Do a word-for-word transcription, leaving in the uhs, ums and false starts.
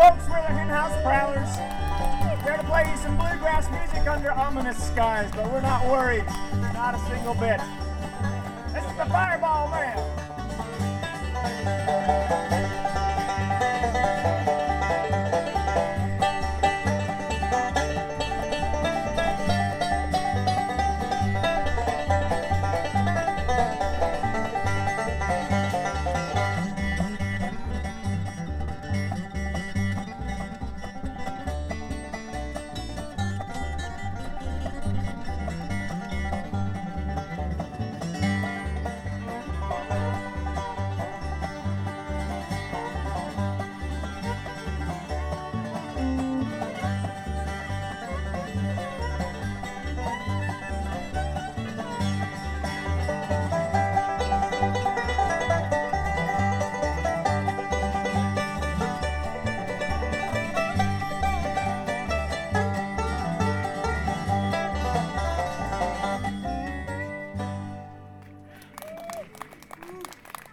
Folks, we're the Hen House Prowlers. There to play you some bluegrass music under ominous skies, but we're not worried, not a single bit. This is the Fireball Band.